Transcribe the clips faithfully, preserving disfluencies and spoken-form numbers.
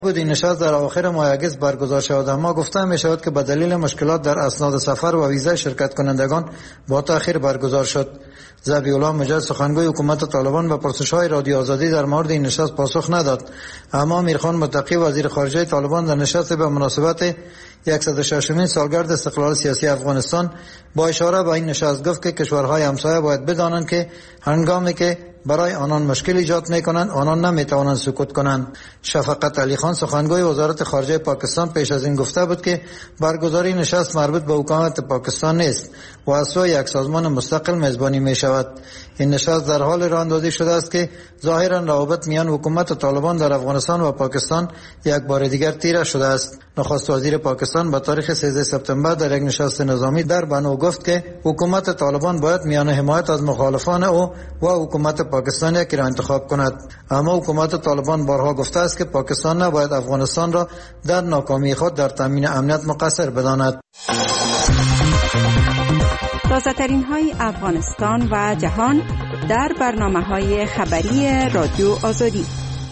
بود این نشست در اواخر ماه اگست برگزار شود، اما گفته می شود که به دلیل مشکلات در اسناد سفر و ویزای شرکت کنندگان با تأخیر برگزار شد. ذبیح الله مجاهد سخنگوی حکومت طالبان به پرسش‌های رادیو آزادی در مورد این نشست پاسخ نداد، اما امیرخان متقی وزیر خارجه طالبان در نشست به مناسبت صد و ششمین سالگرد استقلال سیاسی افغانستان با اشاره به این نشست گفت که کشورهای همسایه باید بدانند که هنگامی که برای آنان مشکل ایجاد می‌کنند آنان نمی‌توانند سکوت کنند. شفقت علی خان سخنگوی وزارت خارجه پاکستان پیش از این گفته بود که برگزاری نشست مربوط به حکومت پاکستان نیست و از سوی یک سازمان مستقل میزبانی می‌شود. این نشست در حال راه اندازی شده است که ظاهراً روابط میان حکومت طالبان در افغانستان و پاکستان یک بار دیگر تیره شده است. نخست وزیر پاکستان با تاریخ سیزده سپتامبر در یک نشست نظامی در بنو گفت که حکومت طالبان باید میان حمایت از مخالفان او و حکومت پاکستان یکی را انتخاب کند، اما حکومت طالبان بارها گفته است که پاکستان نباید افغانستان را در ناکامی خود در تامین امنیت مقصر بداند. تازه‌ترین های افغانستان و جهان در برنامه‌های خبری رادیو آزادی.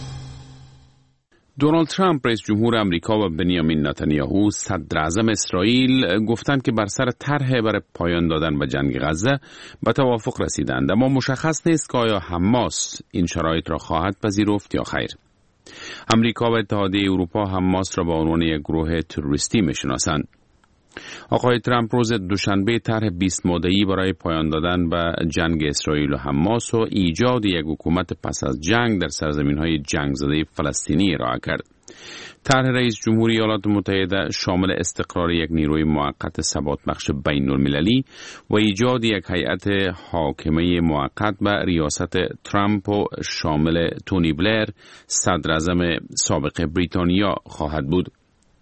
دونالد ترامپ رئیس جمهور امریکا و بنیامین نتانیاهو صدر اعظم اسرائیل گفتند که بر سر طرح برای پایان دادن به جنگ غزه به توافق رسیدند، اما مشخص نیست که آیا حماس این شرایط را خواهد پذیرفت یا خیر. امریکا و اتحادیه اروپا حماس را به عنوان یک گروه تروریستی می‌شناسند. آقای ترامپ روز دوشنبه طرح بیست ماده‌ای برای پایان دادن به جنگ اسرائیل و حماس و ایجاد یک حکومت پس از جنگ در سرزمین‌های جنگ زده فلسطینی ارائه کرد. طرح رئیس جمهور ایالات متحده شامل استقرار یک نیروی موقت ثبات بخش بین المللی و ایجاد یک هیئت حاکمه موقت به ریاست ترامپ و شامل تونی بلر صدر اعظم سابق بریتانیا خواهد بود.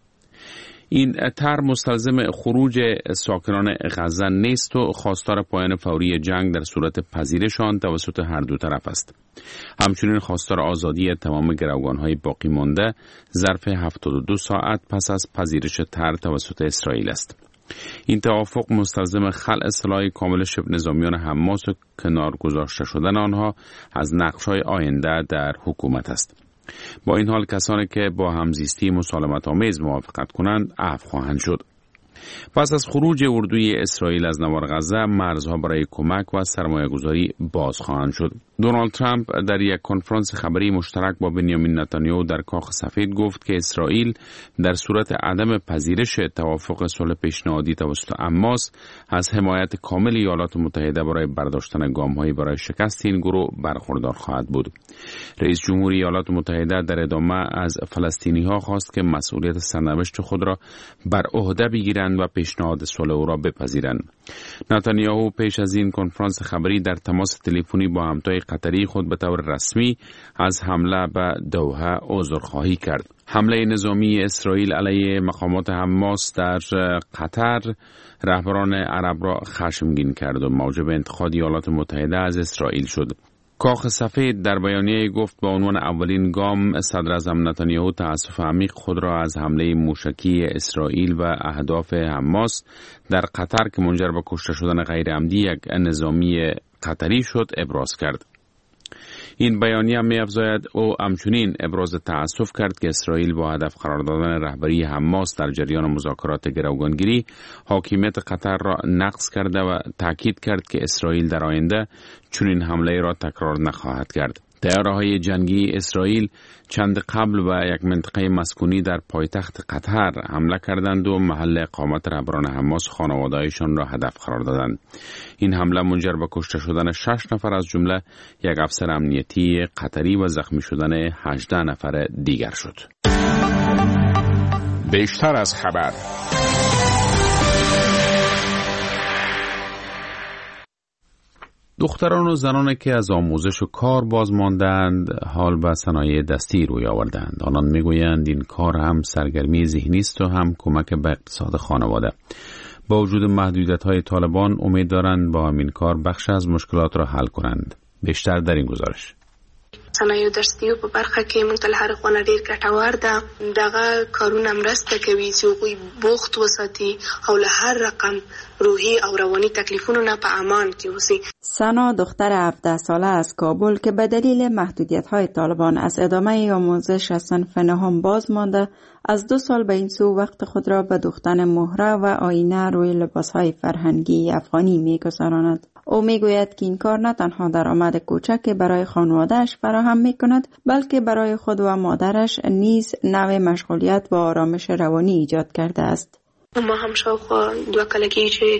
این طرح مستلزم خروج ساکنان غزه نیست و خواستار پایان فوری جنگ در صورت پذیرش آن توسط هر دو طرف است. همچنین خواستار آزادی تمام گروگان‌های باقی مانده ظرف هفتاد و دو ساعت پس از پذیرش طرح توسط اسرائیل است. این توافق مستلزم خلع سلاح کامل شبه نظامیان حماس و کنار گذاشته شدن آنها از نقش‌های آینده در حکومت است. با این حال کسانی که با همزیستی مسالمت آمیز موافقت کنند عفو خواهند شد. پس از خروج اردوی اسرائیل از نوار غزه مرزها برای کمک و سرمایه‌گذاری باز خواهند شد. دونالد ترامپ در یک کنفرانس خبری مشترک با بنیامین نتانیاهو در کاخ سفید گفت که اسرائیل در صورت عدم پذیرش توافق صلح پیشنهادی توسط حماس از حمایت کامل ایالات متحده برای برداشتن گام‌هایی برای شکست این گروه برخوردار خواهد بود. رئیس جمهور ایالات متحده در ادامه از فلسطینی‌ها خواست که مسئولیت سرنوشت خود را بر عهده بگیرند و پیشنهاد صلح او را بپذیرند. نتانیاهو پیش از این کنفرانس خبری در تماس تلفنی با همتای قطری خود به طور رسمی از حمله به دوحه عذرخواهی کرد. حمله نظامی اسرائیل علیه مقامات حماس در قطر رهبران عرب را خشمگین کرد و موجب انتقاد ایالات متحده از اسرائیل شد. کاخ سفید در بیانیه گفت به عنوان اولین گام صدر اعظم نتانیاهو تأسف عمیق خود را از حمله موشکی اسرائیل و اهداف حماس در قطر که منجر به کشته شدن غیر عمدی یک نظامی قطری شد ابراز کرد. این بیانیه می افزاید او همچنین ابراز تأسف کرد که اسرائیل با هدف قرار دادن رهبری حماس در جریان مذاکرات گروگانگیری حاکمیت قطر را نقض کرده و تاکید کرد که اسرائیل در آینده چنین حمله را تکرار نخواهد کرد. طیاره‌های جنگی اسرائیل چند قبل به یک منطقه مسکونی در پایتخت قطر حمله کردند و محل اقامت رهبران حماس خانواده‌هایشان را هدف قرار دادند. این حمله منجر به کشته شدن شش نفر از جمله یک افسر امنیتی قطری و زخمی شدن هجده نفر دیگر شد. بیشتر از خبر. دختران و زنانی که از آموزش و کار باز ماندند حال به صنایع دستی روی آوردند. آنان میگویند این کار هم سرگرمی ذهنی است و هم کمک به اقتصاد خانواده. با وجود محدودیت‌های طالبان امید دارند با همین کار بخش از مشکلات را حل کنند. بیشتر در این گزارش. صنایع دستي په برخه کې موږ ته هر خونه ډیر ګټور ده. دغه کارونه مرسته کوي چې هغوی بوخت وساتي او له هر رقم روحی او روانی تکلیفونو نه په امان کې اوسي. سنا دختر هفده ساله از کابل که به دلیل محدودیت‌های طالبان از ادامه آموزش از صنف نهم باز مانده، از دو سال به این سو وقت خود را به دوختن مهره و آینه روی لباس‌های فرهنگی افغانی می‌گذراند. او میگوید که این کار نه تنها درآمد کوچک برای خانواده‌اش فراهم می‌کند، بلکه برای خود و مادرش نیز نوع مشغولیت و آرامش روانی ایجاد کرده است. ما هم شاوخوا دوه کاله کې چې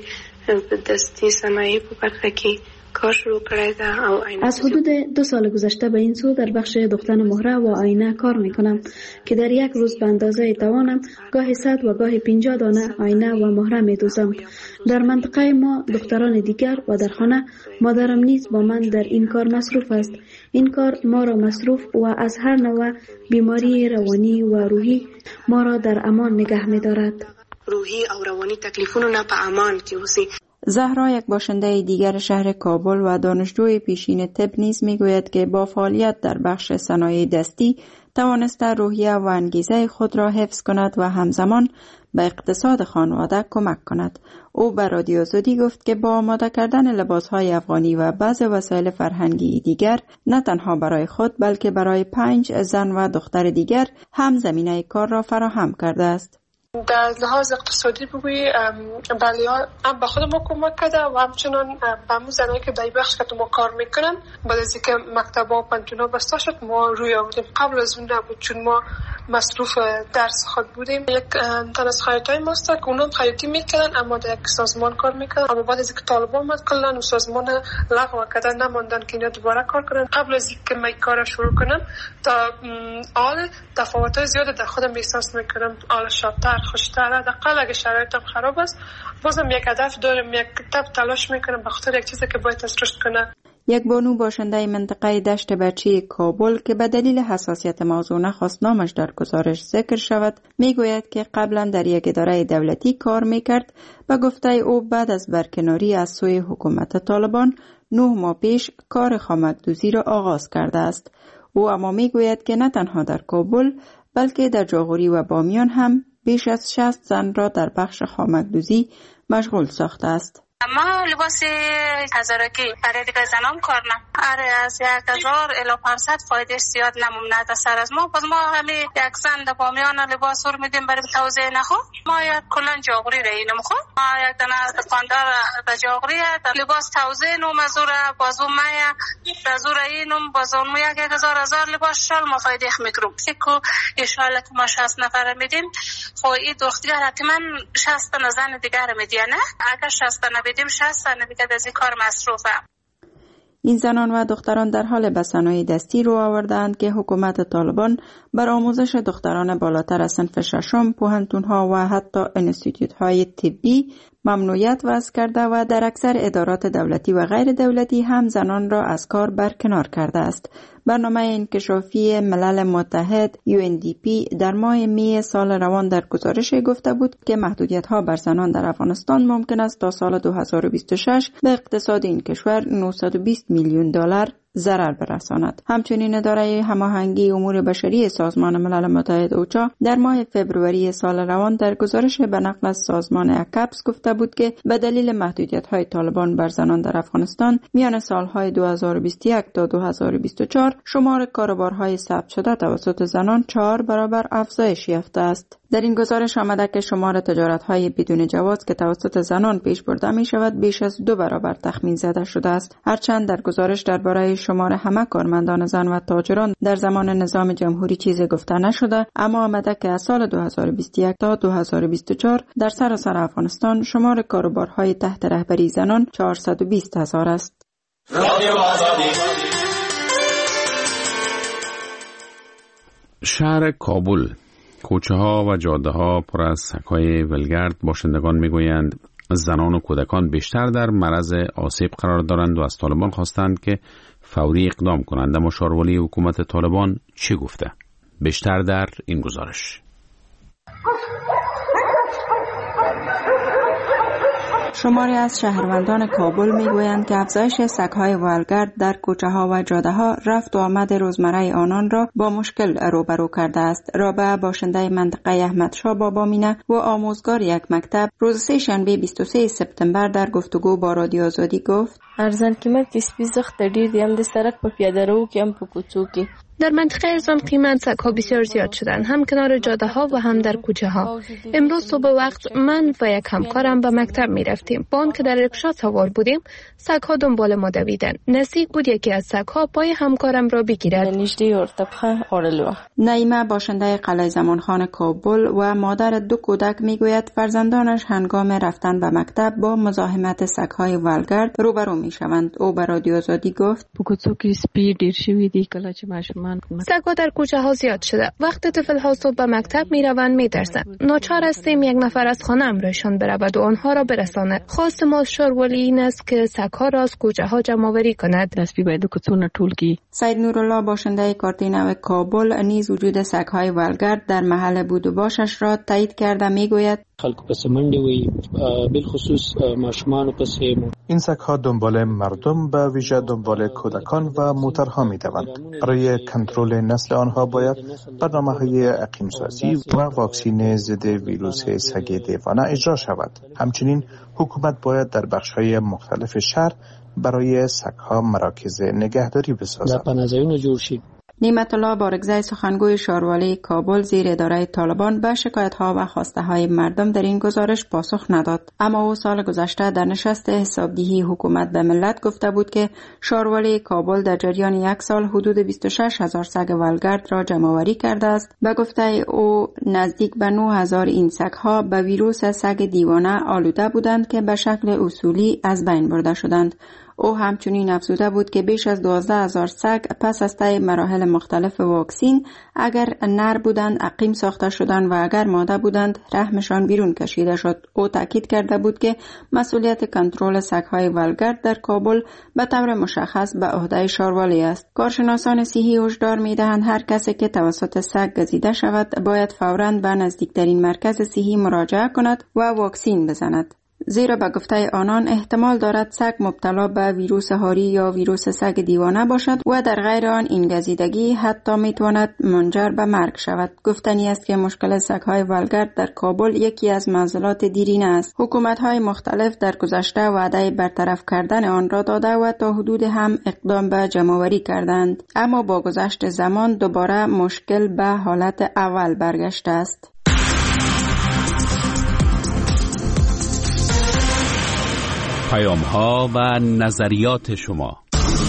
دستي صنایع په برخه کې کار شروع کړی ده او از حدود دو سال گذشته به این سو در بخش دوختن مهره و آینه کار میکنم که در یک روز به اندازه توانم گاهی صد و گاهی پنجاه دانه آینه و مهره میدوزم. در منطقه ما دختران دیگر و در خانه مادرم نیز با من در این کار مصروف است. این کار ما را مصروف و از هر نوع بیماری روانی و روحی ما را در امان نگه می‌دارد. روحی او روانی تکلیفونو نه په امان کې اوسي. زهرا، یک باشنده دیگر شهر کابل و دانشجوی پیشین طب نیز میگوید که با فعالیت در بخش صنایع دستی توانسته روحیه و انگیزه خود را حفظ کند و همزمان به اقتصاد خانواده کمک کند. او به رادیو آزادی گفت که با آماده کردن لباسهای افغانی و بعض وسایل فرهنگی دیگر نه تنها برای خود بلکه برای پنج زن و دختر دیگر هم زمینه کار را فراهم کرده است. در لحاظ اقتصادی بگویی بله هم به خود ما کمک کرده و همچنان به همون زنایی که در بخش که ما کار میکنن بعد از اینکه مکتب و پنتونا بسته شد ما روی آوردیم. قبل از اون نبود چون ما مصروف درس خود بودیم. یک تن از خیاطای ماست که اونم خیاطی میکردن اما در یک سازمان کار میکردن، اما بعد از اینکه طالبان اومد کلن و سازمان لغو کردن نماندن که اینا دوباره کار کنن. قبل از اینکه من کار شروع کنم تا حال تفاوت‌های زیاد در خودم احساس میکنم. حال شادتر خوشتر، حداقل اگه شرایطم خراب است بازم یک هدف دارم، یک تب تلاش میکنم به خاطر یک چیزی که باید رشد کنه. یک بانو باشنده منطقه دشت بچی کابل که به دلیل حساسیت موضوع نخواست نامش در گزارش ذکر شود میگوید که قبلا در یک اداره دولتی کار میکرد و گفته او بعد از برکناری از سوی حکومت طالبان نه ماه پیش کار خامکدوزی را آغاز کرده است. او اما میگوید که نه تنها در کابل بلکه در جاغوری و بامیان هم بیش از شصت زن را در بخش خامکدوزی مشغول ساخته است. ما لباس هزارکی برای دیگه زنان کار نه. آره از یک هزار الی پانصد فایده زیاد نمونده در سر از ما. باز ما همه یک زن در بامیان لباس رو میدیم برای توزیع نخو. ما یک کلان جاغوری رایی نمخو. ما یک دانه دکاندار در جاغوری لباس توزیع نو مزوره بازو مایا مزوره اینم بازو مو یک هزار هزار لباس شال ما فایده میکروم. سیکو اشاله که ما شصت نفر میدیم. خو این دختر حتما شصت زن دیگر میدینه. اگر شصت بدیم شصت سنه دیگه از این کار مصروفه. این زنان و دختران در حال به صنایع دستی رو آوردند که حکومت طالبان بر آموزش دختران بالاتر از صنف ششم، پوهنتون‌ها و حتی انستیتوت‌های طبی ممنوعیت وضع کرده و در اکثر ادارات دولتی و غیر دولتی هم زنان را از کار برکنار کرده است. برنامه انکشافی ملل متحد یو ان دی پی در ماه می سال روان در گزارش گفته بود که محدودیت‌ها بر زنان در افغانستان ممکن است تا سال دو هزار و بیست و شش به اقتصاد این کشور نهصد و بیست میلیون دلار ضرر برساند. همچنین اداره هماهنگی امور بشری سازمان ملل متحد اوچا در ماه فوریه سال روان در گزارش به نقل از سازمان اکپس گفته بود که به دلیل محدودیت‌های طالبان بر زنان در افغانستان میان سالهای دو هزار و بیست و یک تا دو هزار و بیست و چهار شمار کاروبارهای ثبت شده توسط زنان چهار برابر افزایش یافته است. در این گزارش آمده که شمار تجارت‌های بدون جواز که توسط زنان پیش برده می شود بیش از دو برابر تخمین زده شده است. هرچند در گزارش درباره شمار همه کارمندان زن و تاجران در زمان نظام جمهوری چیزی گفته نشده، اما آمده که از سال دو هزار و بیست و یک تا دو هزار و بیست و چهار در سراسر افغانستان شمار کاروبارهای تحت رهبری زنان چهارصد و بیست هزار است. شهر کابل، کوچه ها و جاده ها پر از سگ‌های ولگرد. باشندگان میگویند زنان و کودکان بیشتر در معرض آسیب قرار دارند و از طالبان خواستند که فوری اقدام کنند. اما شارولی حکومت طالبان چه گفته؟ بیشتر در این گزارش. شماری از شهروندان کابل میگویند که افزایش سگ‌های ولگرد در کوچه‌ها و جاده‌ها رفت و آمد روزمره آنان را با مشکل روبرو کرده است. رابعه باشنده منطقه احمدشاه بابامینه و آموزگار یک مکتب روز سه شنبه بیست و سه سپتامبر در گفتگو با رادیو آزادی گفت: ارزان قیمت سپي زخت ډیر دی، هم د سړک په پیاده رو کې هم په کوڅو کې. در منطقه ارزان قیمت سگ‌ها بسیار زیاد شدند، هم کنار جاده ها و هم در کوچه ها. امروز صبح وقت من و یک همکارم به مکتب می رفتیم. با آن که در رکشا سوار بودیم، سگ‌ها دنبال ما دویدند. نزدیک بود یکی از سگ‌ها پای همکارم را بگیرد. نعیمه باشنده قلعه زمانخان کابل و مادر دو کودک می گوید فرزندانش هنگام رفتن به مکتب با مزاحمت سگ‌های ولگرد روبرو می شوند. او به رادیو آزادی گفت: سگ‌ها در کوچه ها زیاد شده. وقت طفل ها صبح به مکتب می روند می ترسند. ناچار هستیم یک نفر از خانه امرایشان برود و آنها را برساند. خواست ما شارولی این است که سگ‌ها را از کوچه ها جمع آوری کند. سید نورالله باشنده کارتینو کابل نیز وجود سگ‌های ولگرد در محل بود و باشش را تایید کرده می گوید: خلکو پس منډه وي، بالخصوص ماشومان پس. این سگ‌ها دنبال مردم به ویژه دنبال کودکان و موترها می‌دوند. برای کنترل نسل آنها باید برنامه‌های عقیم سازی و واکسین ضد ویروس سگ دیوانه اجرا شود. همچنین حکومت باید در بخش‌های مختلف شهر برای سگ‌ها مراکز نگهداری بسازد. نعمت الله بارگزای سخنگوی شاروالی کابل زیر اداره طالبان به شکایت‌ها و خواسته‌های مردم در این گزارش پاسخ نداد. اما او سال گذشته در نشست حسابدهی حکومت به ملت گفته بود که شاروالی کابل در جریان یک سال حدود بیست و شش هزار سگ ولگرد را جمع‌آوری کرده است. به گفته او نزدیک به نه هزار این سگ‌ها به ویروس سگ دیوانه آلوده بودند که به شکل اصولی از بین برده شدند. او همچنین افزوده بود که بیش از دوازده هزار سگ پس از طی مراحل مختلف واکسین اگر نر بودند عقیم ساخته شدند و اگر ماده بودند رحمشان بیرون کشیده شد. او تاکید کرده بود که مسئولیت کنترل سگ‌های ولگرد در کابل به طور مشخص به عهده شاروالی است. کارشناسان صحی هشدار می‌دهند هر کسی که توسط سگ گزیده شود باید فوراً به نزدیکترین مرکز صحی مراجعه کند و واکسین بزند، زیرا به گفته آنان احتمال دارد سگ مبتلا به ویروس هاری یا ویروس سگ دیوانه باشد و در غیر آن این گزیدگی حتی میتواند منجر به مرگ شود. گفتنی است که مشکل سگ‌های ولگرد در کابل یکی از معضلات دیرینه است. حکومت‌های مختلف در گذشته وعده برطرف کردن آن را داده و تا حدود هم اقدام به جمع‌آوری کردند، اما با گذشت زمان دوباره مشکل به حالت اول برگشته است. پیام ها و نظریات شما.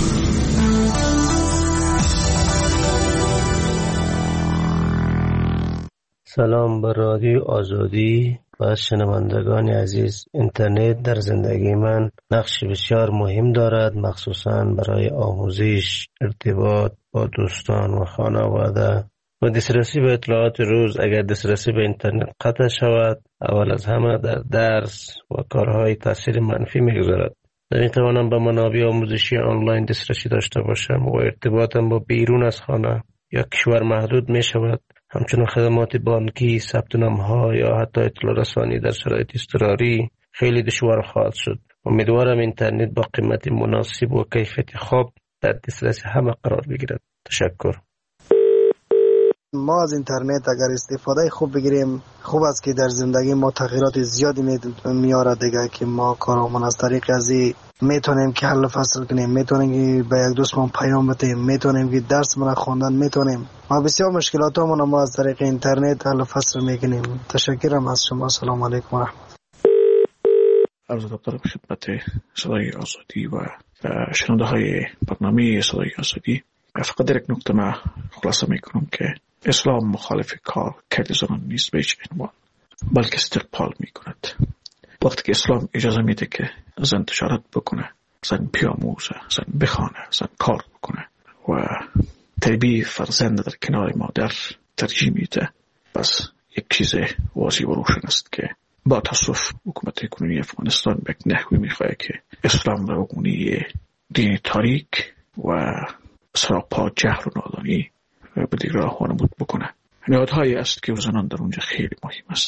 سلام به رادیو آزادی و شنوندگان عزیز. اینترنت در زندگی من نقش بسیار مهم دارد، مخصوصاً برای آموزش، ارتباط با دوستان و خانواده و دسترسی به اطلاعات روز. اگر دسترسی به اینترنت قطع شود، اول از همه در درس و کارهای تاثیر منفی میگذارد. نمیتوانم به منابع آموزشی آنلاین دسترسی داشته باشم و ارتباطم با بیرون از خانه یا کشور محدود می شود. همچنین خدمات بانکی، ثبت نام‌ها یا حتی اطلاع رسانی در شرایط اضطراری خیلی دشوار خواهد شد. امیدوارم اینترنت با قیمت مناسب و کیفیت خوب در دسترس همه قرار بگیرد. تشکر. ما از اینترنت اگر استفاده خوب بگیریم خوب است که در زندگی ما تغییرات زیادی میاره دیگه، که ما کارامون از طریق از میتونیم که حل فصل کنیم، میتونیم که به یک دوستمون پیام بدیم، میتونیم که درس من خواندن میتونیم. ما بسیار مشکلاتمون ما از طریق اینترنت حل فصل میکنیم. تشکرم از شما. سلام علیکم و رحمت. عرض ادب دارم خدمت صدای آزادی و شنونده های برنامه صدای آزادی. فقط در یک نکته ما خلاصه میکنم که اسلام مخالف کار کرد زنان نیست به هیچ عنوان، بلکه استقبال میکند. وقتی که اسلام اجازه میده که زن تجارت بکنه، زن بیاموزه، زن بخوانه، زن کار بکنه و تربیت فرزند در کنار مادر ترجیح میده، پس یک چیز واضح و روشن است که با تصف حکومت کنونی افغانستان به یک نحوی میخواه که اسلام را بگونی دین تاریک و سراپا جهل و نادانی به دیگر راه وانمود بکنه. نهادهایی است که زنان در اونجا خیلی مهم است.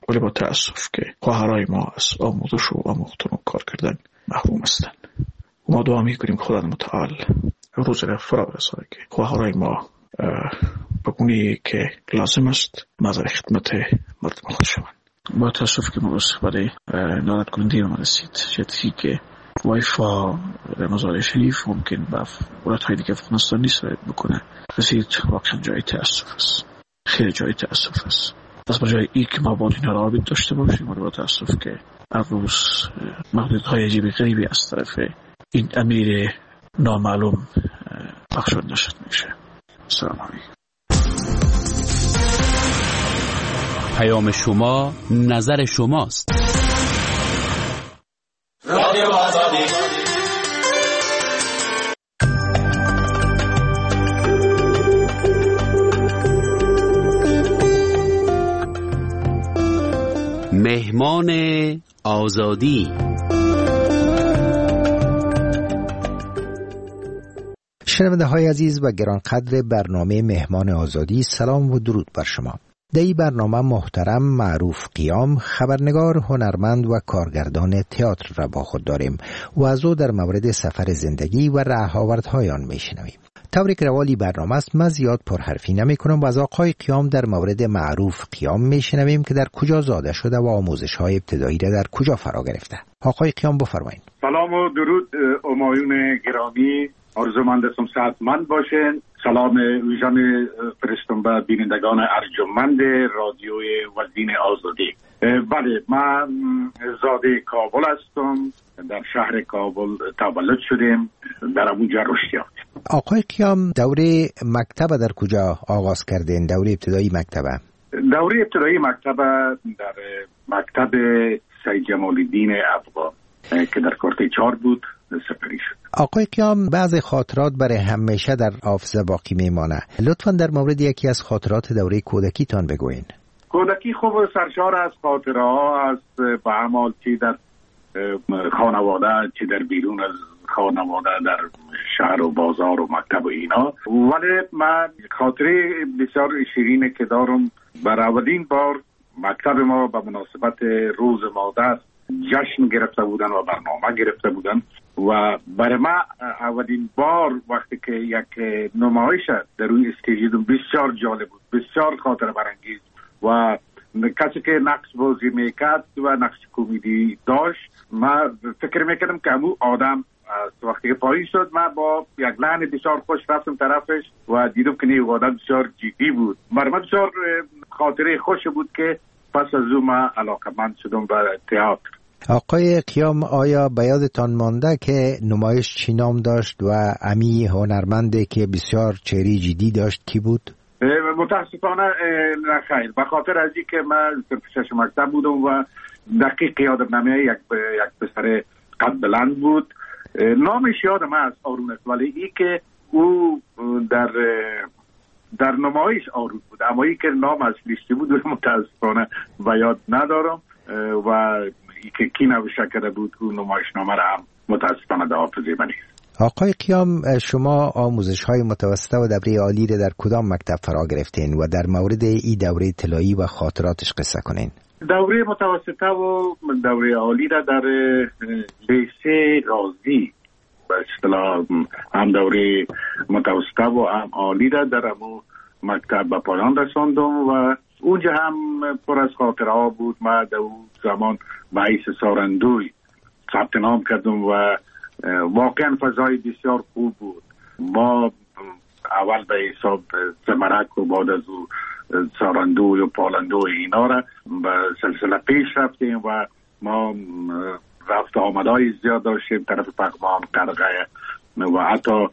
ولی با تأسف که خواهرای ما از آموزش و آموختن و کار کردن محروم هستند. ما دعا میکنیم خدا متعال روز فرا برسانه که خواهرای ما بگونی که لازم است نظر خدمت مردم خود شوند. با تأسف که ما برای نادر کننده ما رسید جدی که وایفا در مزار شریف ممکن با ولایت های دیگه افغانستان نیست بکنه رسید. واقعا جای تأسف است، خیلی جای تأسف است. پس برای ای که ما باید این رابط داشته باشیم و با تأسف که هر روز محدودیت های عجیبی غریبی از طرف این امیر نامعلوم بخشود نشد میشه. سلام علیکم. پیام شما نظر شماست. رادیو آزادی. مهمان آزادی. شنونده های عزیز و گرانقدر برنامه مهمان آزادی، سلام و درود بر شما. در این برنامه محترم معروف قیام، خبرنگار، هنرمند و کارگردان تئاتر را با خود داریم و از او در مورد سفر زندگی و رهاوردهای آن میشنویم. طوری که روالی برنامه است، من زیاد پرحرفی نمی کنم و از آقای قیام در مورد معروف قیام میشنویم که در کجا زاده شده و آموزش های ابتدایی را در کجا فرا گرفته. آقای قیام بفرمایید. سلام و درود همایون گرامی، آرزومندم صحتمند باشین. سلام ویژن فرستم به بینندگان ارجمند رادیوی وزین آزادی. بله، من زاده کابل هستم، در شهر کابل تولد شدیم، در اونجا رشد یافتیم. آقای قیام، دوره مکتب در کجا آغاز کردین؟ دوره ابتدایی مکتب؟ دوره ابتدایی مکتب در مکتب سید جمال الدین افغان که در کارت چهار بود سپری شد. آقای قیام، بعض خاطرات برای همیشه در حافظه باقی میمانه. لطفاً در مورد یکی از خاطرات دوره کودکیتان بگوین. کودکی خوب سرشار از خاطره ها است، به عمل چی در خانواده چی در بیرون از خانواده، در شهر و بازار و مکتب و اینا. ولی من خاطره بسیار شیرینه که دارم. بر اولین بار مکتب ما به مناسبت روز مادر جشن گرفته بودن و برنامه گرفته بودن و برای ما اولین بار وقتی که یک نمایش در روی استیج دیدم بسیار جالب بود، بسیار خاطره برانگیز و کسی که نقش بازی میکرد و نقش کمدی داشت، من فکر میکردم که همون آدم وقتی که پایین شد من با یک لحن بسیار خوش رفتم طرفش و دیدم که نه آدم بسیار جدی بود. برای من بسیار خاطره خوش بود که پس از او من علاقمند شدم به تئاتر. آقای قیام، آیا به یادتان مانده که نمایش چی نام داشت و امی هنرمنده که بسیار چهره جدی داشت کی بود؟ متاسفانه نه خیر، به خاطر از این که من شش مکتب بودم و دقیق یادم نمیاد. یک یک پسر قد بلند بود، نامش یادم است آرون است، ولی ای که او در در نمایش آرون بود، اما ای که نام اصلیش بود متاسفانه به یاد ندارم و ای که کی نوشته کرده بود او نمایش نامه را هم متاسفانه در حافظه من نیست. آقای قیام، شما آموزش های متوسطه و دوره عالی را در کدام مکتب فرا گرفتین و در مورد این دوره طلایی و خاطراتش قصه کنین؟ دوره متوسطه و دوره عالی را در لیسه رازی به اصطلاح هم دوره متوسطه و هم عالی را در همون مکتب به پایان رساندم و اونجا هم پر از خاطره ها بود. من در اون زمان به حیث سارندوی ثبت نام کردم و واقعا فضای بسیار خوب بود. ما اول به حساب زمرک و بعد از او سارندوی و پالندوی اینا را به سلسله پیش رفتیم و ما رفت آمدهای زیاد داشتیم طرف پغمان، قرقه و حتی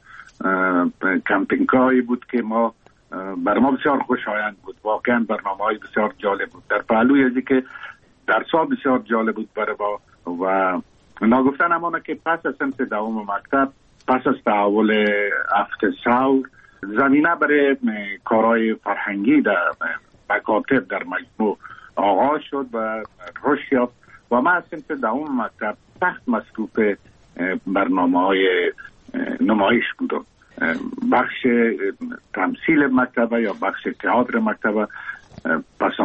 کمپینگ‌هایی بود که ما بر ما بسیار خوشایند بود. واقعا برنامه‌های بسیار جالب بود. در پهلوی ازی که درس‌ها بسیار جالب بود برای ما و ناگفتن همانه که پس از سنس دوم مکتب، پس از تحول هفت ثور، زمینه برای کارهای فرهنگی در مکاتب در مجموع آغاز شد و رشد یافت و من از سنس دوم مکتب سخت مصروف برنامه‌های نمایش بودم. بخش تمثیل مکتبه یا بخش تئاتر مکتبه پس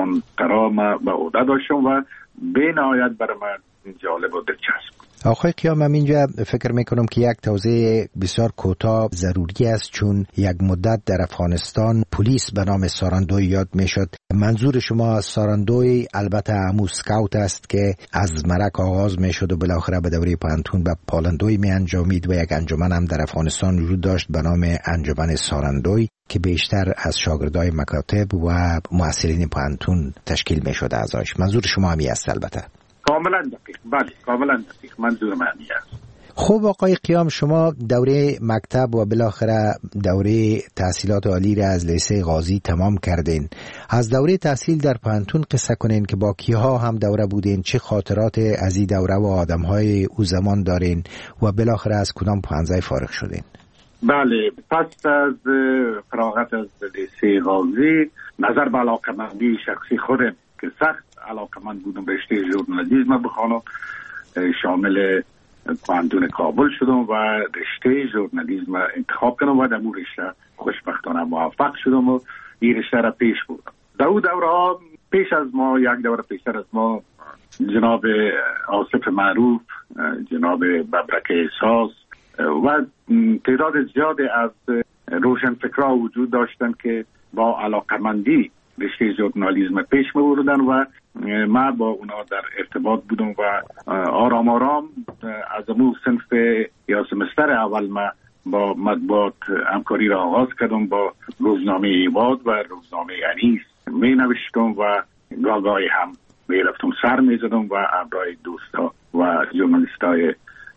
داستان قرار ما به عهده داشتم و به نهایت برای من جالب و دلچسب. آقای قیام، من اینجا فکر میکنم که یک توضیح بسیار کوتاه ضروری است، چون یک مدت در افغانستان پلیس به نام ساراندوی یاد میشد. منظور شما ساراندوی البته همون سکاوت است که از مرک آغاز میشد و بالاخره به دوره پانتون به پالندوی می انجامید و یک انجمن هم در افغانستان وجود داشت به نام انجمن ساراندوی که بیشتر از شاگردای مکاتب و مؤثرین پانتون تشکیل میشد اعضاش. منظور شما همی است البته؟ کاملا دقیق، بله کاملا دقیق، منظور من است. خب آقای قیام، شما دوره مکتب و بالاخره دوره تحصیلات عالی را از لیسه غازی تمام کردین. از دوره تحصیل در پانتون قصه کنین که با کیها هم دوره بودین، چه خاطرات از این دوره و آدمهای او زمان دارین و بالاخره از کدام پانزه فارغ شدین؟ بله، پس از فراغت از لیسه غازی نظر به علاقه‌مندی شخصی خودم که سخت علاقه‌مند بودم رشته ژورنالیسم بخوانم، شامل پانتون کابل شدم و رشته ژورنالیسم انتخاب کردم و در اون رشته خوشبختانه موفق شدم و این رشته را پیش بردم. در اون دوره ها پیش از ما، یک دوره پیشتر از ما، جناب آصف معروف، جناب ببرک احساس و تعداد زیادی از روشنفکرها وجود داشتن که با علاقه‌مندی رشته ژورنالیسم پیش می‌بردن و ما با اونا در ارتباط بودم و آرام آرام از امو صنف یا سمستر اول ما با مطبوعات همکاری را آغاز کردم. با روزنامه ایواد و روزنامه انیس می نوشتم و گاهی هم می رفتم سر می زدم و همراه دوستا و ژورنالیستای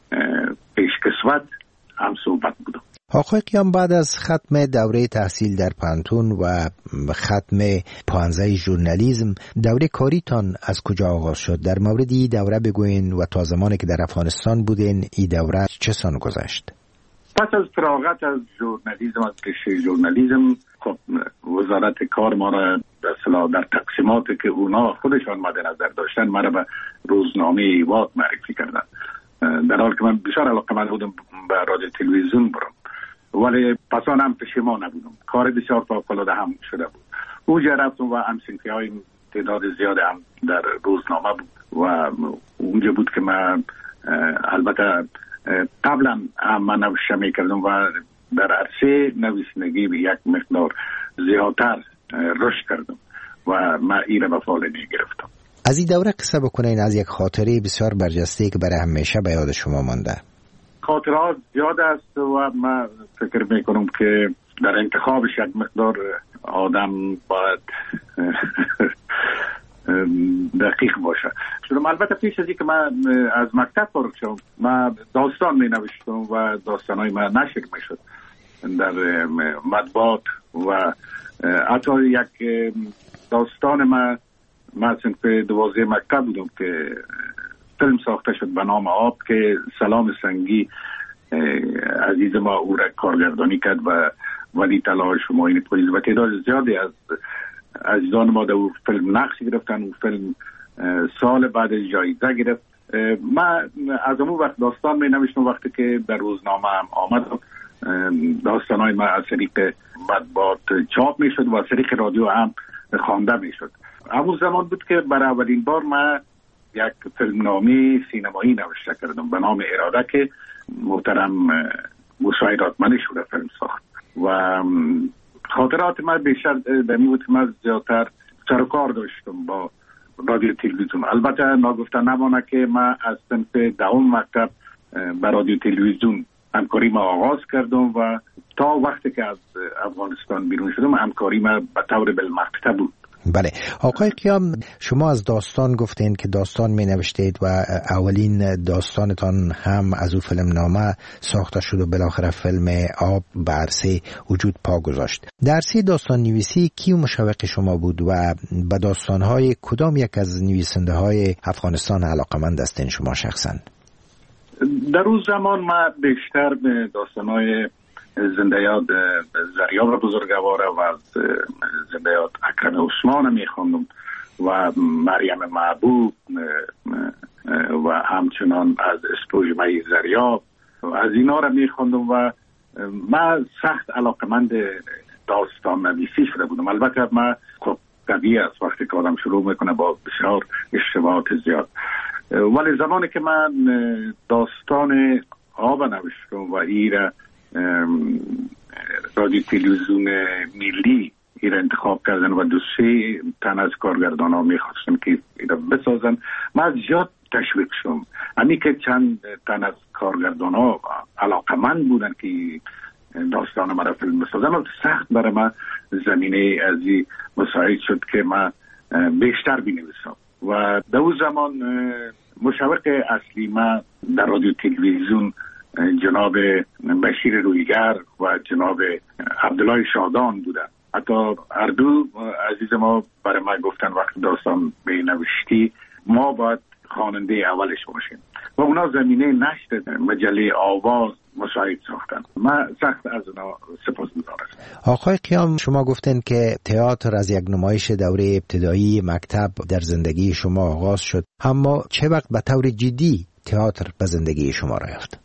پیشکسوت هم صحبت بودم. آقای قیام، بعد از ختم دوره تحصیل در پانتون و ختم پانزه ژورنالیسم، دوره کاریتان از کجا آغاز شد؟ در مورد این دوره بگوین و تا زمانی که در افغانستان بودین این دوره چه سان گذشت؟ پس از فراغت از ژورنالیسم، از رشته ژورنالیسم، خب وزارت کار ما را به اصطلاح در تقسیماتی که اونا خودشان مد نظر داشتن ما را به روزنامه ایواد معرفی کردن، در حالی که من بسیار علاقه‌مند بودم به رادیو تلویزیون برم، ولی پسان هم پشیمان نبودم. کار بسیار فوق‌العاده هم شده بود. اونجا رفتم و همسنفی های تعداد زیاد هم در روزنامه بود و اونجا بود که من البته قبلا هم من نوشته می کردم و در عرصه نویسندگی به یک مقدار زیادتر رشد کردم و من این را به فعال می گرفتم. از این دوره قصه بکنین، از یک خاطره بسیار برجسته که برای همیشه به یاد شما مانده. خاطرات زیاد است و من فکر می کنم که در انتخابش یک مقدار آدم باید دقیق باشه. چون البته پیش از اینکه من از مکتب فارغ شدم من داستان می نوشتم و داستانای من نشر می شد در مطبوعات و حتی یک داستان من من صنف دوازده مکتب بودم که فیلم ساخته شد به نام آب که سلام سنگی عزیز ما او را کارگردانی کرد و ولی تلاش و معین پلیس و تعداد زیادی از عزیزان ما در او فیلم نقش گرفتن. او فیلم سال بعد جایزه گرفت. من از اون وقت داستان می نوشتم، وقتی که در روزنامه هم آمد داستانای ما از طریق مطبوعات چاپ می شد و از طریق رادیو هم خوانده می شد. همون زمان بود که برای اولین بار من یک فیلمنامه سینمایی نوشته کردم به نام اراده که محترم موسی راتمنی شده فیلم ساخت و خاطرات من بیشتر در این بود که من زیادتر سر و کار داشتم با رادیو تلویزیون. البته ناگفته نمانه که من از صنف دهم مکتب به رادیو تلویزیون همکاری ما آغاز کردم و تا وقتی که از افغانستان بیرون شدم همکاری ما به طور بالمقطع بود. بله آقای قیام، شما از داستان گفتین که داستان می نوشتید و اولین داستانتان هم از او فیلم نامه ساخته شد و بالاخره فیلم آب به عرصه وجود پا گذاشت. در عرصه داستان نویسی کی مشوق شما بود و به داستانهای کدام یک از نویسنده های افغانستان علاقمند هستین شما شخصا؟ در اون زمان ما بیشتر به داستانهای زنده یاد زریاب بزرگواره و از زنده یاد اکرم عثمان میخوندم و مریم محبوب و همچنان از اسپوژمه زریاب از اینا را میخوندم و من سخت علاقمند داستان نویسی شده بودم. البته من طبیعی است وقتی که آدم شروع میکنه با بسیار اشتباهات زیاد. ولی زمانی که من داستان آب نوشتم و ایره رادیو تلویزیون ملی ایره انتخاب کردن و دو سه تن از کارگردان ها میخواستن که ایره بسازن، من زیاد تشویق شدم. همین که چند تن از کارگردان ها علاقمند بودن که داستان مرا فیلم بسازن، سخت برای من زمینه ازی مساعد شد که من بیشتر بنویسم. و در اون زمان مشوق اصلی من در رادیو تلویزیون جناب بشیر رویگر و جناب عبدالله شادان بودن. حتی هر دو عزیز ما برای من گفتن وقت داستان بنوشتی ما باید خواننده اولش باشیم و اونا زمینه نشر مجله آواز مساعد ساختن. من سخت از اونا سپاسگزار هستم. آقای قیام، شما گفتن که تئاتر از یک نمایش دوره ابتدایی مکتب در زندگی شما آغاز شد، اما چه وقت به طور جدی تئاتر به زندگی شما رفت؟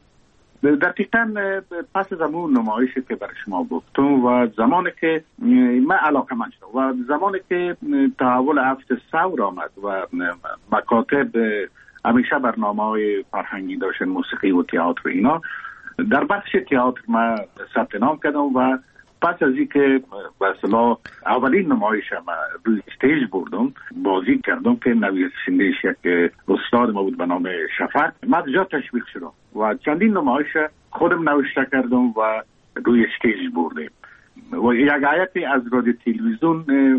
دقیقاً پس از اون نمایشی که برای شما گفتم و زمانی که من علاقه‌مند شدم و زمانی که تحول هفت ثور آمد و مکاتب همیشه برنامه‌های فرهنگی داشتن، موسیقی و تئاتر اینا، در بخش تئاتر من ثبت نام کردم و پس از اینکه به اصطلاح اولین نمایش ما روی استیج بردم بازی کردم که نویسنده‌اش یک استاد ما بود به نام شفق، من زیاد تشویق شدم و چندین نمایش خودم نوشته کردم و روی استیج بردیم و یک عایتی از رادیو تلویزیون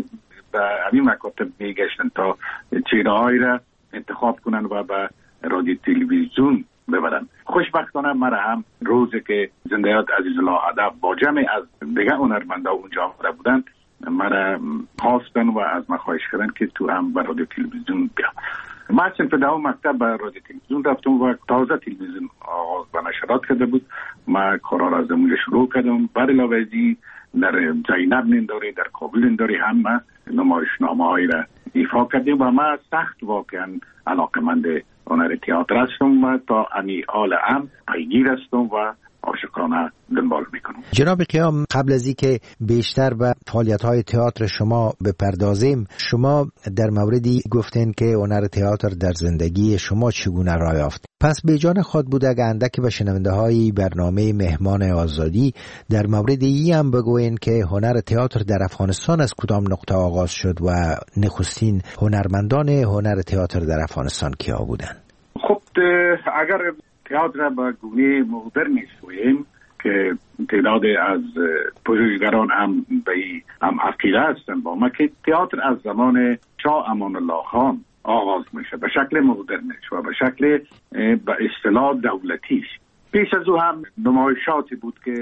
به همین مکاتب میگشتن تا چهره‌هایی را انتخاب کنن و به رادیو تلویزیون ببرن. خوشبختانه مرا هم روزی که زنده‌یاد عزیزالله ادب با جمع از دیگه هنرمندا اونجا آمده بودن مرا خواستن و از من خواهش کردن که تو هم به رادیو تلویزیون بیا. من صنف دوم مکتب به رادیو تلویزیون رفتم و تازه تلویزیون آغاز به نشرات کرده بود. من کارا را از اونجا شروع کردم. بر علاوه ازی در زینب ننداری، در کابل ننداری هم من نمایشنامه‌هایی را ایفا کردیم و من سخت واقعا علاقه‌مند هنر تئاتر هستم و تا امی آل هم پیگیر هستم و عاشقانه دنبال میکنم. جناب قیام، قبل از اینکه بیشتر به فعالیت‌های تئاتر شما بپردازیم، شما در موردی گفتین که هنر تئاتر در زندگی شما چگونه راه یافت. پس به جان خود بود اگه اندکی به شنونده‌های برنامه مهمان آزادی در مورد این هم بگوین که هنر تئاتر در افغانستان از کدام نقطه آغاز شد و نخستین هنرمندان هنر تئاتر در افغانستان کیا بودند؟ خب اگر تئاتر با گونه مدرن شویم که تعداد از پژوهشگران هم به هم عقیده هستند با ما که تئاتر از زمان شاه امان الله خان آغاز میشه به شکل مدرنش و به شکل به اصطلاح دولتیش. پیش از او هم نمایشاتی بود که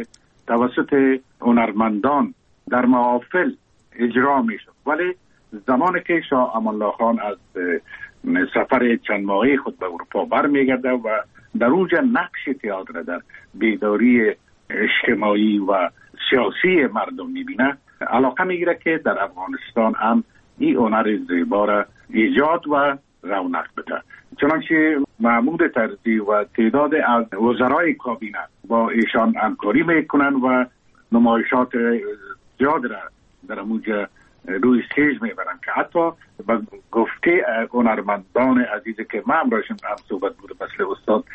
توسط هنرمندان در محافل اجرا میشد، ولی زمانی که شاه امان الله خان از سفر چند ماهه خود به اروپا برمیگرده و در اونجا نقش تئاتر در بیداری اجتماعی و سیاسی مردم میبینه، علاقه میگیره که در افغانستان هم این هنر زیبا را ایجاد و رونق بده. چنانچه محمود طرزی و تعداد از وزرای کابینه با ایشان همکاری میکنن و نمایشات زیاد را در اونجا روی استیج میبرن که حتی با گفته هنرمندان عزیزی که من همراهشون هم صحبت بوده، مثل استاد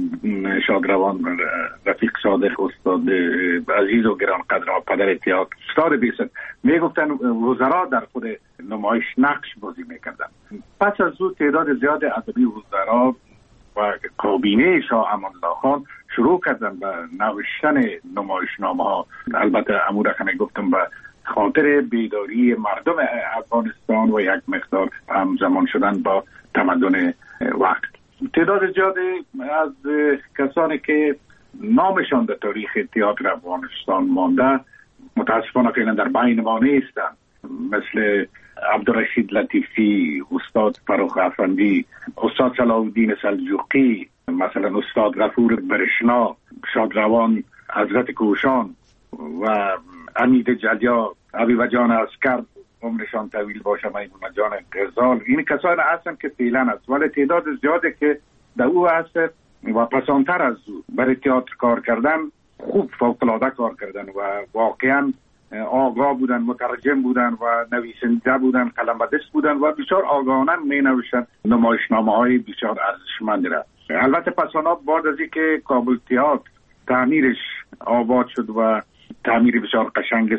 شادروان رفیق صادق، استاد عزیز و گرانقدر پدر تئاتر استاد بیست، میگفتن وزرا در خود نمایش نقش بازی میکردن. پس از او تعداد زیاد ادبی وزرا و کابینه شاه امان الله خان شروع کردن به نوشتن نمایشنامه ها. البته امور که گفتم به خاطر بیداری مردم افغانستان و یک مقدار همزمان شدن با تمدن وقت. تعداد زیادی از کسانی که نامشان در تاریخ تئاتر افغانستان مانده متاسفانه فعلا در بین ما نیستن، مثل عبدالرشید لطیفی، استاد فرخ افندی، استاد صلاح الدین سلجوقی، مثلا استاد غفور برشنا، شادروان حضرت کوشان و امید جلیا، حبیب جان عسکر عمرشان طویل باشه، میمون جان غزال. این کسان هستن که فعلا هست، ولی تعداد زیاده که در او هست و پسانتر از او برای تئاتر کار کردن، خوب فوق‌العاده کار کردن و واقعا آگاه بودن، مترجم بودن و نویسنده بودن، قلم‌دست بودن و بسیار آگاهانه می نوشتن نمایشنامه های بسیار ارزشمند را. البته پس آن بعد از اینکه کابل تئاتر تعمیرش آباد شد و تعمیر بسیار قشنگ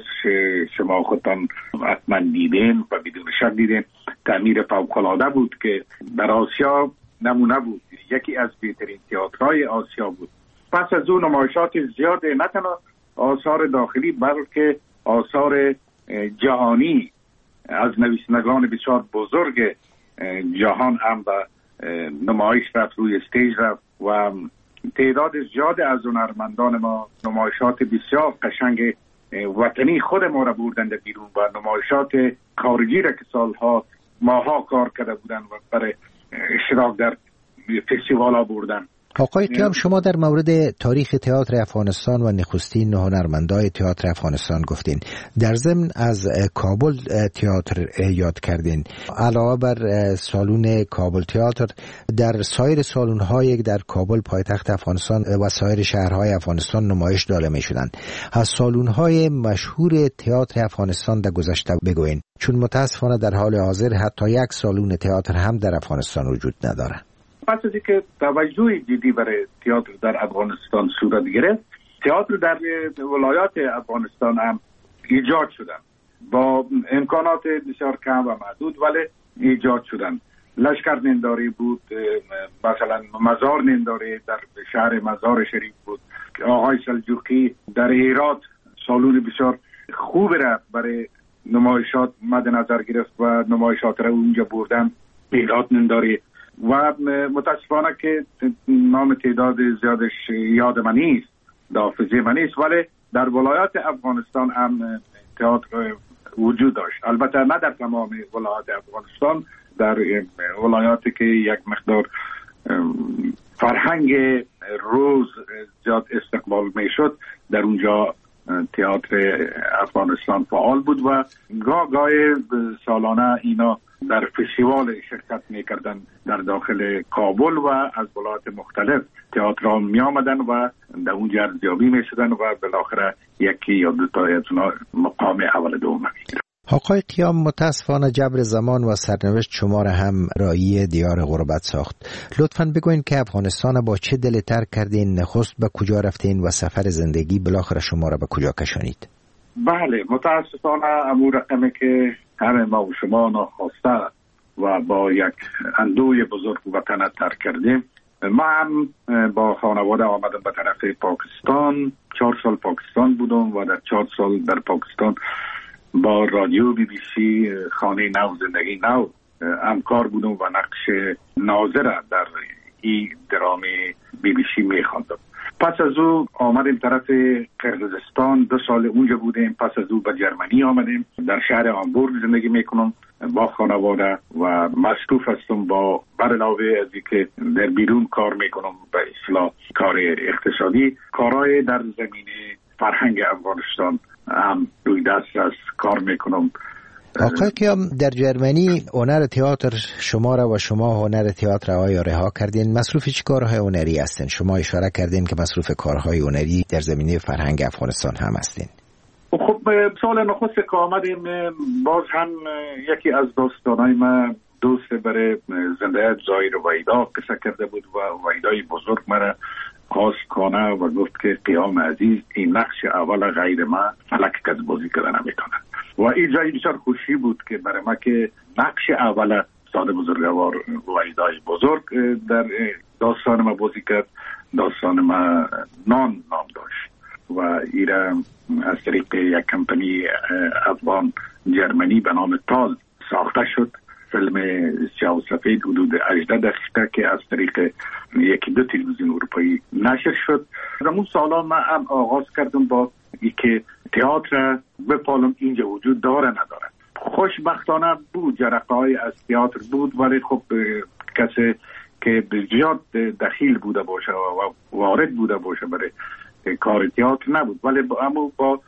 شما خودتان حتما دیدین و بدون شک دیدین، تعمیر فوق‌العاده بود که در آسیا نمونه بود، یکی از بهترین تئاترهای آسیا بود. پس از اون نمایشات زیاد نه تنها آثار داخلی بلکه آثار جهانی از نویسندگان بسیار بزرگ جهان هم به نمایش رفت، روی استیج رفت و تعداد زیاد از هنرمندان ما نمایشات بسیار قشنگ وطنی خود ما را بردند بیرون و نمایشات خارجی را که سالها ماها کار کرده بودند و برای اشتراک در فستیوال ها بردن. آقای قیام، شما در مورد تاریخ تئاتر افغانستان و نخستین هنرمندای تئاتر افغانستان گفتین. در ضمن از کابل تئاتر یاد کردین. علاوه بر سالن کابل تئاتر، در سایر سالن‌های در کابل پایتخت افغانستان و سایر شهرهای افغانستان نمایش داده می‌شدند. از سالن‌های مشهور تئاتر افغانستان در گذشته بگوین، چون متأسفانه در حال حاضر حتی یک سالن تئاتر هم در افغانستان وجود نداره. پس از اینکه توجه جدی برای تئاتر در افغانستان صورت گرفت، تئاتر در ولایات افغانستان هم ایجاد شدن با امکانات بسیار کم و محدود، ولی ایجاد شدن. لشکر ننداری بود، مثلا مزار ننداری در شهر مزار شریف بود. آقای سلجوقی در هرات سالون بسیار خوب را برای نمایشات مد نظر گرفت و نمایشات را اونجا بردن. هرات ننداری و متاسفانه که نام تعداد زیادش یاد من نیست، حافظه من نیست، ولی در ولایات افغانستان هم تئاتر وجود داشت. البته نه در تمام ولایات افغانستان، در ولایاتی که یک مقدار فرهنگ روز زیاد استقبال می شد، در اونجا تئاتر افغانستان فعال بود و گاه گاه سالانه اینا در فستیوال شرکت میکردن در داخل کابل و از ولایات مختلف تئاترها می آمدن و در اونجا ارزیابی می شدن و بالاخره یکی یا دو تا از اونها مقام اول دوم میگیرن. آقای قیام، متاسفانه جبر زمان و سرنوشت شما را هم رایی دیار غربت ساخت. لطفاً بگوین که افغانستان با چه دلی ترک کردین، نخست به کجا رفتین و سفر زندگی بالاخره شما را به کجا کشانید؟ بله، متاسفانه امور رقمی که همه ما و شما ناخواسته و با یک اندوی بزرگ وطن ترک کردیم. ما هم با خانواده آمدم به طرف پاکستان. چهار سال پاکستان بودم و در چهار سال در پاکستان با رادیو بی بی سی خانه نو زندگی نو همکار بودم و نقش ناظر در این درامی بی بی سی می خواندم. پس از او آمدیم طرف قرقیزستان، دو سال اونجا بودیم. پس از او به جرمنی آمدیم، در شهر هامبورگ زندگی میکنم با خانواده و مصروف هستم با بر علاوه از اینکه در بیرون کار میکنم به اصلاح کار اقتصادی، کارهای در زمینه فرهنگ افغانستان هم روی دست است کار میکنم. آقای قیام، در جرمنی هنر تئاتر شما را و شما هنر تئاتر آیا رها کردین؟ مصروف چه کارهای هنری هستین؟ شما اشاره کردین که مصروف کارهای هنری در زمینه فرهنگ افغانستان هم هستین. خب سال نخست که آمدیم باز هم یکی از دوستانای من دوست برای زنده زایر وحیدا قصه کرده بود و وحیدای بزرگ مرا خواست کنه و گفت که قیام عزیز این نقش اول غیر ما فلک کس بازی کردن نمیتونه و این جایی بسیار خوشی بود که برای ما که نقش اول ساده بزرگوار وحیدای بزرگ در داستان ما بازی کرد. داستان ما نان نام داشت و ایره از طریق یک کمپانی افغان جرمنی به نام تال ساخته شد. فیلم سیاه و سفید حدود هجده دقیقه که از طریق یکی دو تلویزیون اروپایی نشر شد. در اون سالا من هم آغاز کردم با ای که تئاتر بپالم اینجا وجود داره نداره. خوشبختانه بود، جرقه های از تئاتر بود، ولی خب کسی که زیاد دخیل بوده باشه و وارد بوده باشه برای کار تئاتر نبود، ولی اما با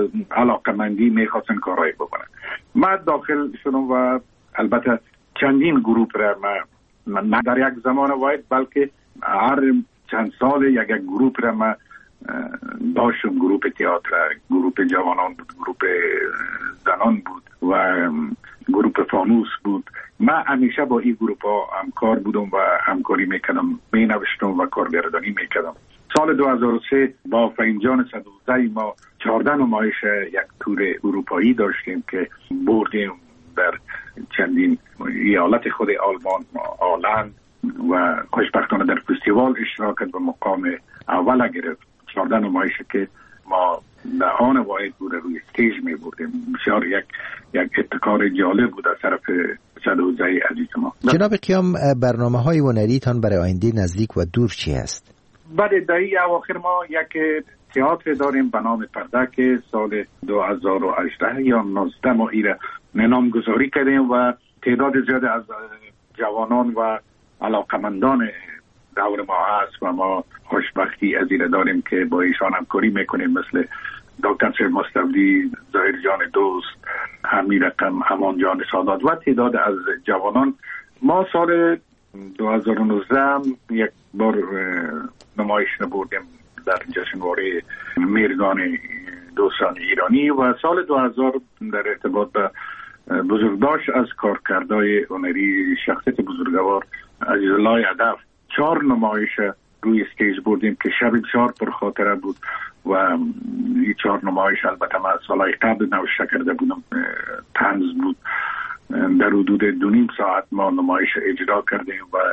علاقمندی میخواستن کارهای بکنن. من داخل شدم و البته چندین گروپ را من نه در یک زمان واحد بلکه هر چند سال یک یک گروپ را من داشتم. گروپ تئاتر، گروپ جوانان بود، گروپ زنان بود و گروپ فانوس بود. من همیشه با این گروپ ها همکار بودم و همکاری میکردم، می نوشتم و کارگردانی میکردم. سال دو هزار و سه با فهیمجان صدوزی ما چهارده نمایش یک تور اروپایی داشتیم که بردیم در چندین ایالت خود آلمان، آلند و خوشبختانه در فستیوال اشتراک و مقام اول گرفت. چهارده نمایش که ما در آن واحد بود روی استیج می بردیم. بسیار یک یک ابتکار جالب بود از طرف صدوزی عزیز ما. جناب قیام، برنامه های هنریتان برای آینده نزدیک و دور چی است؟ بعد دهی اواخر ما یک تئاتر داریم به نام پرده که سال دو هزار و هجده یا نوزده ما ایره نامگذاری کردیم و تعداد زیاد از جوانان و علاقمندان دور ما هست و ما خوشبختی از این داریم که با ایشان همکاری میکنیم، مثل دکتر شیر مستولی، ظاهر جان دوست، همین رقم، امان جان سادات و تعداد از جوانان. ما سال دو هزار و نوزده یک بار نمایش نبردیم در جشنواره میرگان دوستان ایرانی و سال دو هزار در ارتباط به بزرگداشت از کارکردهای هنری شخصیت بزرگوار عزیزالله هدف چهار نمایش روی استیج بردیم که شب بسیار پرخاطره بود و این چهار نمایش البته من سالهای قبل نوشته کرده بودم، طنز بود. در حدود دو نیم ساعت ما نمایش اجرا کردیم و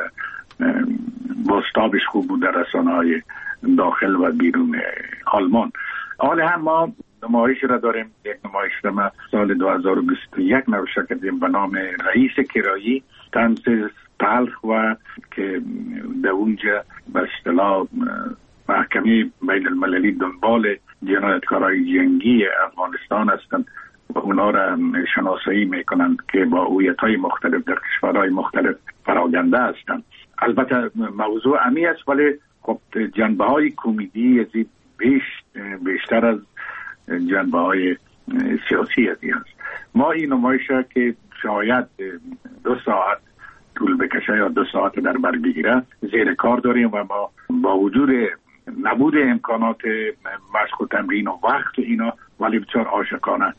بازتابش خوب بود در رسانه‌های داخل و بیرون آلمان. حال هم ما نمایش را داریم، یک نمایش را ما سال دو هزار و بیست و یک نوشته کردیم به نام رئیس کرایی، طنز تلخ و که در اونجا به اصطلاح محکمه بین المللی دنبال جنایتکارای جنگی افغانستان هستند و اونا را شناسایی میکنند که با هویت‌های مختلف در کشورهای مختلف پراگنده هستند. البته موضوع عمیق است ولی خب جنبه‌های کمدی از بیش بیشتر از جنبه‌های سیاسی از این است. ما این نمایش که شاید دو ساعت طول بکشه یا دو ساعت در بر بگیره زیر کار داریم و ما با وجود نبود امکانات مشق و تمرین و وقت اینا ولی بسیار عاشقانه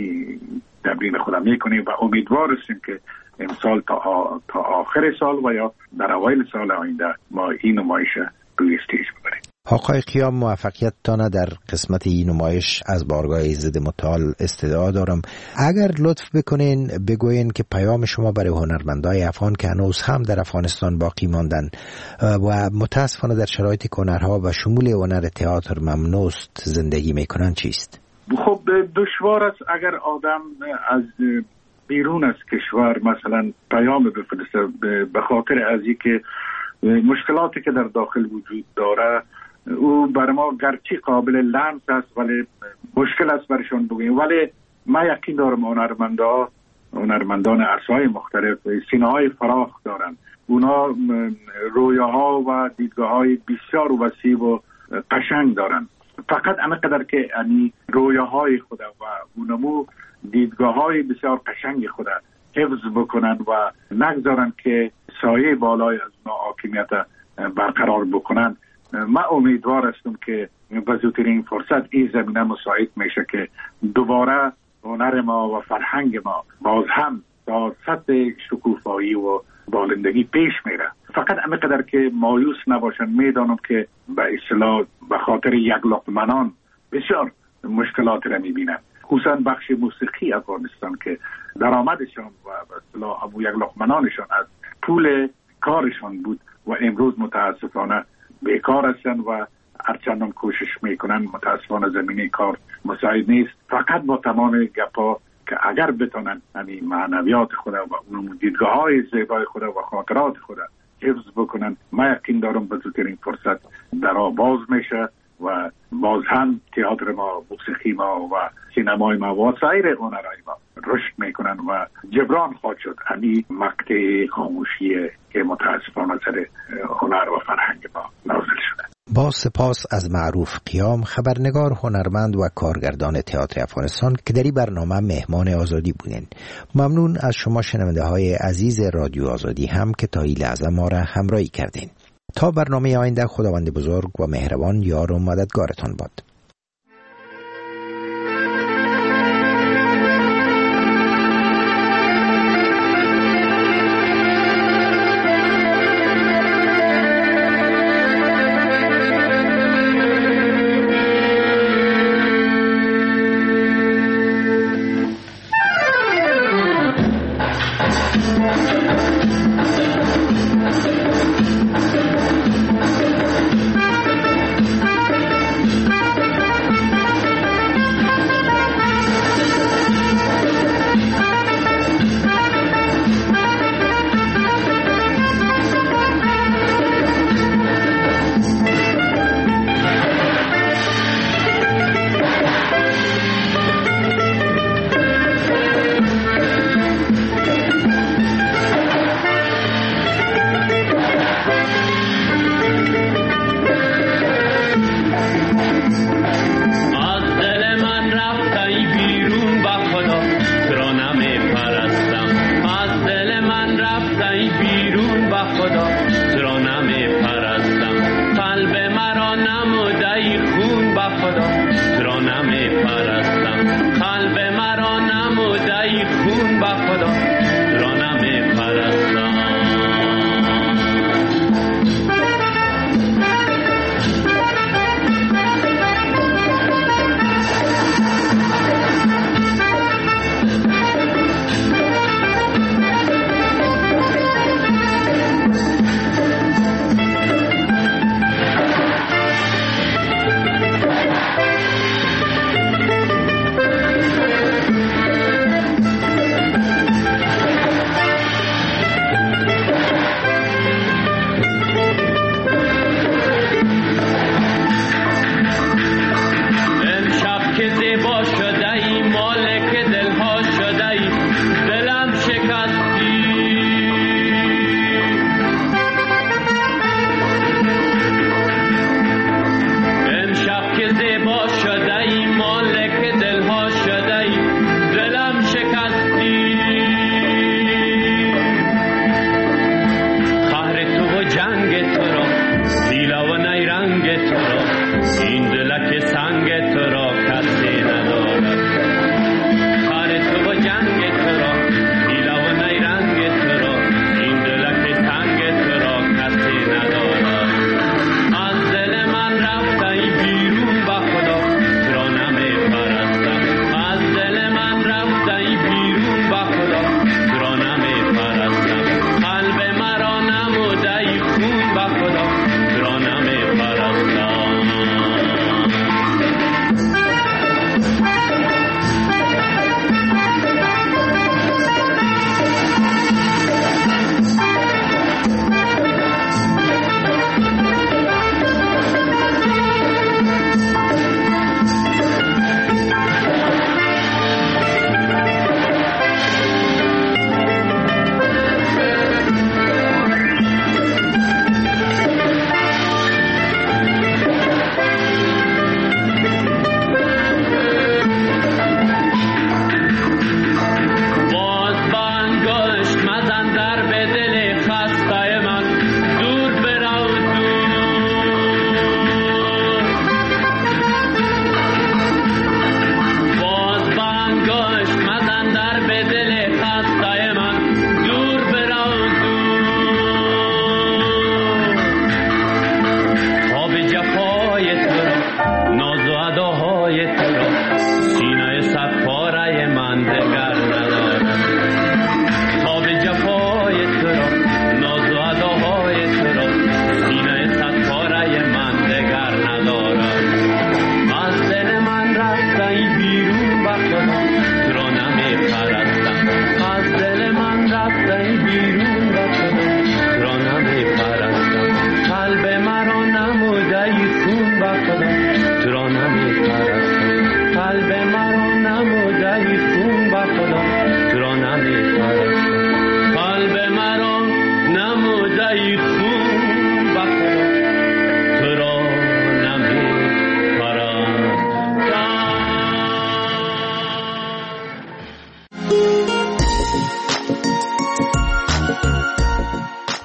تمرین خودم میکنیم و امیدوار هستیم که امسال تا, آ... تا آخر سال و یا در اوایل سال آینده ما این نمایش روی استیج ببریم. آقای قیام، موفقیت تانه در قسمت این نمایش از بارگاه ضد متعال استدعا دارم. اگر لطف بکنین بگوین که پیام شما برای هنرمندای افغان که هنوز هم در افغانستان باقی ماندن و متاسفانه در شرایط هنرها و شمول هنر تئاتر ممنوست زندگی میکنن چیست؟ خب دشوار است اگر آدم از بیرون از کشور مثلا پیام بفرسته به خاطر از اینکه مشکلاتی که در داخل وجود داره او بر ما گرچه قابل لمس است ولی مشکل است برشان بگوییم. ولی من یقین دارم هنرمندان هنرمندان عصای مختلف سینه های فراخ دارن، اونا رویاها و دیدگاه های بسیار وسیع و قشنگ دارن. فقط همینقدر که یعنی رویاهای خود و اونمو دیدگاه های بسیار قشنگ خود حفظ بکنن و نگذارن که سایه بالای از اونا حاکمیت برقرار بکنن. من امیدوار هستم که به زودترین فرصت این زمینه مساعد میشه که دوباره هنر ما و فرهنگ ما باز هم تا سطح شکوفایی و بالندگی پیش میره. فقط همینقدر که مایوس نباشن. میدانم که به اصطلاح به خاطر یک لقمنان بسیار مشکلات را میبینن، خصوصا بخش موسیقی افغانستان که درآمدشان و به اصطلاح ابو یک لقمنانشان از پول کارشان بود و امروز متاسفانه بیکار هستن و هرچندان کوشش میکنن متاسفانه زمینه کار مساعد نیست. فقط با تمام گپا که اگر بتونن همین معنویات خود و اون دیدگاه های زیبای خود و خاطرات خود حفظ بکنن، من یقین دارم به زودترین فرصت درا باز میشه و باز هم تئاتر ما، موسیقی ما و سینمای ما و سایر هنرهای ما رشد میکنن و جبران خواهد شد همین مقطع خاموشی که متاسفانه سر هنر و فرهنگ ما نازل شده. با سپاس از معروف قیام، خبرنگار، هنرمند و کارگردان تئاتر افغانستان که در این برنامه مهمان آزادی بودین. ممنون از شما شنونده های عزیز رادیو آزادی هم که تا این لحظه ما را همراهی کردین. تا برنامه آینده، خداوند بزرگ و مهربان یار و مددگارتان باد.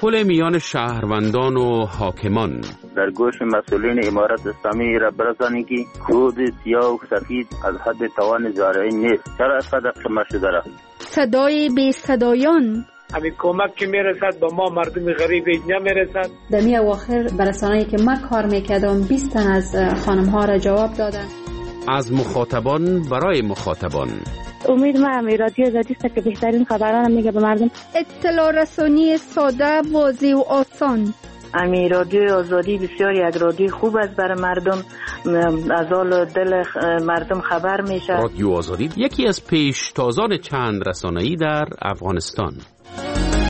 پل میان شهروندان و حاکمان. در گوش مسئولین امارت اسلامی را برسانید که کود سیاه و سفید از حد توان زارعی نیست. چرا از قدر قمه شده را؟ صدای بی صدایان. همین کمک که میرسد با ما مردم غریب نمیرسد. در می اواخر برسانه‌ای که من کار میکردم بیست تن از خانم ها را جواب دادن. از مخاطبان برای مخاطبان. امید ما هم رادیو آزادی است که بهترین خبران میگه به مردم. اطلاع رسانی ساده، واضح و آسان. امی رادیو آزادی بسیار یک رادیو خوب است برای مردم، از حال دل مردم خبر میشه. رادیو آزادی یکی از پیشتازان چند رسانه‌ای در افغانستان.